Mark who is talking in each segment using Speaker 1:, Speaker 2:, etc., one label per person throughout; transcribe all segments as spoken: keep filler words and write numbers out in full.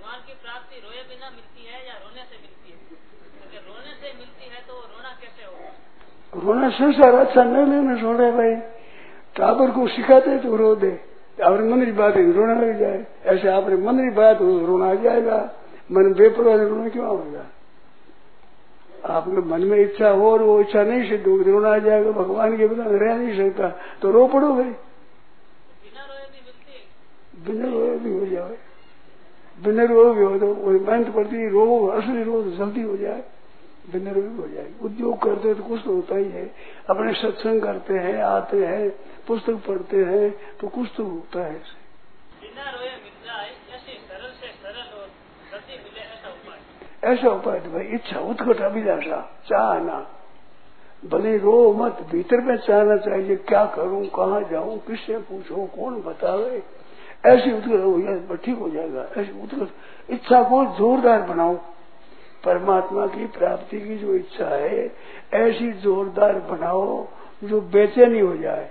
Speaker 1: भगवान की प्राप्ति रोए बिना मिलती है या रोने से मिलती है? अगर रोने से मिलती है तो रोना कैसे होगा?
Speaker 2: रोना संसार अच्छा नहीं लेना छोड़े भाई। टाबर को सिखाते तो रो दे, आपने मन की बात है रोना लग जाए। ऐसे आपने मन की बात हो रोना आ जाएगा। मन बेपरवाह रोना क्यों आएगा? आपके मन में इच्छा हो और वो इच्छा नहीं सिद्ध होगी रोना आ जाएगा। भगवान के बिना रह नहीं सकता तो रो पड़ो भाई।
Speaker 1: बिना रोए भी मिलती है?
Speaker 2: बिना रोए भी हो जाए, बिना रोए भी हो तो मेहनत पड़ती है। रो असली रो तो जल्दी हो जाए, बिना रोए भी हो जाए। उद्योग करते हैं तो कुछ तो होता ही है। अपने सत्संग करते हैं, आते हैं, पुस्तक पढ़ते हैं तो कुछ तो होता है।
Speaker 1: बिना रोए मिल जाए ऐसी सरल से सरल और जल्दी मिले ऐसा उपाय?
Speaker 2: ऐसा उपाय तो भाई इच्छा, उत्कट, अभिलाषा, चाहना। भले रो मत, भीतर में चाहना चाहिए क्या करूं, कहाँ जाऊं, किससे पूछूं, कौन बतावे। ऐसी उत्कट हो जाए ठीक हो जाएगा। ऐसी उत्कट इच्छा को जोरदार बनाओ। परमात्मा की प्राप्ति की जो इच्छा है ऐसी जोरदार बनाओ जो बेचैनी हो जाए।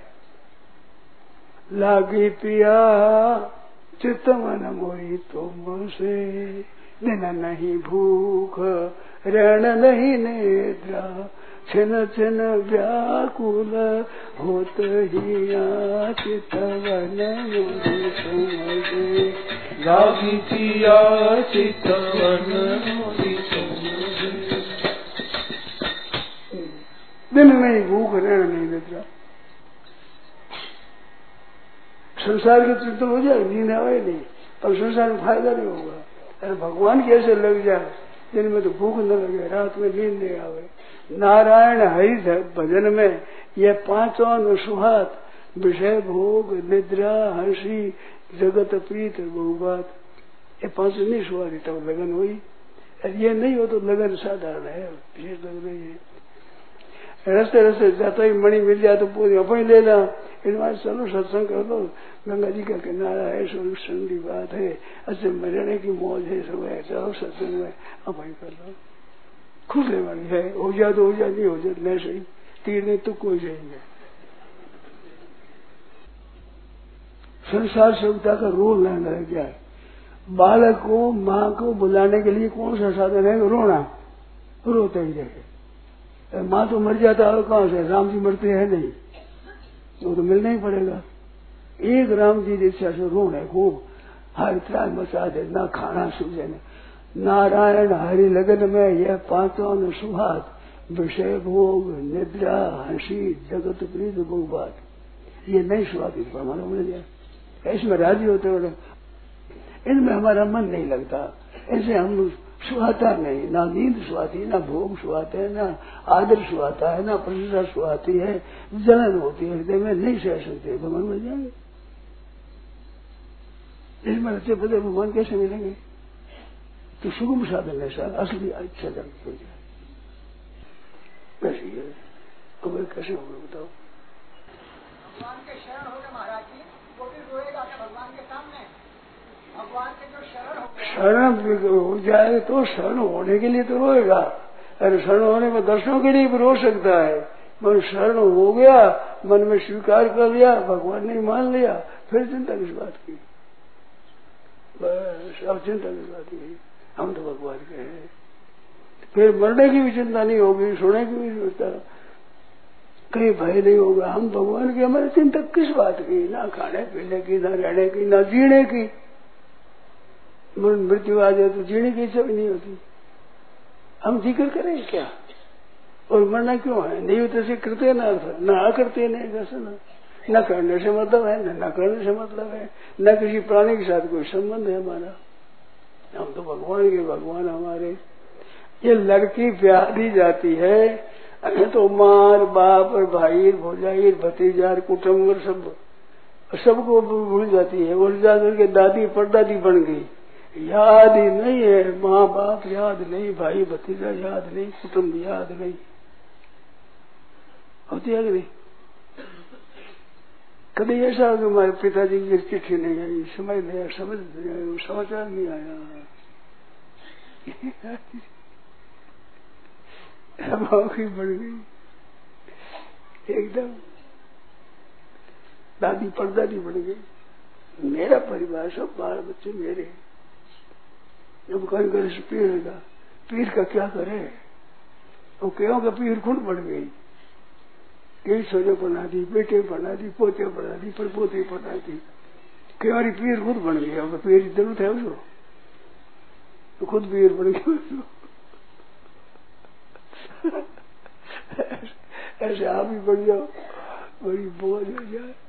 Speaker 2: लागी पिया चित्त मन मोही तुम से, दिन नहीं भूख रण नहीं निद्रा, छिन छिन व्याकुल होत ही चितवन मोही तुम से।
Speaker 3: लागी पिया चितवन मोही तुम से,
Speaker 2: दिन नहीं भूख रण नहीं निद्रा। संसार के चिंतन हो जाए, नींद आवे नहीं, पर संसार में फायदा नहीं होगा। अरे भगवान कैसे लग जाए दिन में तो भूख न लगे, रात में नींद नहीं आवे। नारायण हरि भजन में ये पांचों सुहात विषय भोग निद्रा हंसी जगत प्रीत बहुबात, ये पांच नहीं सुहाती तब लगन हुई। ये नहीं हो तो लगन साधारण है, विशेष लगन नहीं है। रस्ते रस्ते जाता ही मणि मिल जाए तो पूरी अपनी ले ला। इन बात चलो सत्संग कर दो, गंगा जी का किनारा है, सोलह ठंडी बात है, अच्छे मरने की मौज है, सब है, चलो सत्संग में अपनी कर लो। खुश ले वाली है, हो जाए तो हो जाए, नहीं हो जाए नहीं सही, तीर नहीं तो कोई सही है। संसार सेवता का रोल नहीं रह गया है। बालक को माँ को बुलाने के लिए कौन सा साधन है? रोना, रोते ही रहे। माँ तो मर जाता है कहाँ से? राम जी मरते हैं नहीं, वो तो मिलना ही पड़ेगा। एक राम जी की इच्छा से रोना खूब, हर त्राल मचा दे, ना खाना सूझे न। नारायण हरि लगन में यह पांचों सुहात विषय भोग निद्रा हंसी जगत प्रीत बहुबात, ये नहीं सुहाती हमारा मिल जाए। इसमें राजी होते हो, इनमें हमारा मन नहीं लगता, ऐसे हम सुहाता नहीं। ना नींद सुहाती, ना भोग सुहाते हैं, ना आदर सुहाता है, ना प्रशंसा सुहाती है, जलन होती है हृदय में, नहीं सह सकते भगवान मिल जाएंगे। इसमें अच्छे पदे भगवान कैसे मिलेंगे? तो सुगम साधन ऐसा असली अच्छा जन हो जाए कैसी है? अब कैसे होगा बताओ?
Speaker 4: भगवान के शरण हो गए महाराज जी, वो भी रोएगा क्या भगवान के सामने? भगवान के जो शरण हो गए,
Speaker 2: शरण हो जाए तो शरण होने के लिए तो रोएगा। अरे शरण होने में दर्शनों के लिए भी रो सकता है। मन शरण हो गया, मन में स्वीकार कर लिया, भगवान ने मान लिया, फिर चिंता किस बात की? बस अब चिंता किस बात की? हम तो भगवान के हैं। फिर मरने की भी चिंता नहीं होगी, सोने की भी चिंता, कहीं भय नहीं होगा। हम भगवान की, हमारी चिंता किस बात की? ना खाने पीने की, ना रहने की, ना जीने की। मृत्यु आ जाए तो जीने की इच्छा भी नहीं होती। हम जिक्र करें क्या? और मरना क्यों है? नहीं होते से करते ना अर्थ, न अकर्ते नहीं कैसे ना, न करने से मतलब है, न न करने से मतलब है, न किसी प्राणी के साथ कोई संबंध है हमारा। हम तो भगवान के, भगवान हमारे। ये लड़की ब्याह दी जाती है तो मार बाप और भाई भौजाई भतीजा कुटुंब सब सबको भूल जाती है। और जाकर के दादी परदादी बन गई, याद ही नहीं है, माँ बाप याद नहीं, भाई भतीजा याद नहीं, कुटुंब याद नहीं। होती है कि नहीं? कभी ऐसा हो कि हमारे पिताजी की चिट्ठी नहीं आई, समझ नहीं आया, समझ नहीं आया, समाचार नहीं आया, की बढ़ गई एकदम, दादी परदादी बढ़ गई। मेरा परिवार सब बाल बच्चे मेरे, अब कहीं करे से पीर का पीर का क्या करे, वो क्यों का पीर खुद बढ़ गई, कई सोने बना दी, बेटे बना दी, पोते बना दी, पर पोते बना दी, क्यों पीर खुद बन गया। अब पीर की जरूरत है उसको, तो खुद पीर बन गया उसको। ऐसे आप ही बन जाओ, बड़ी बोझ हो जाए।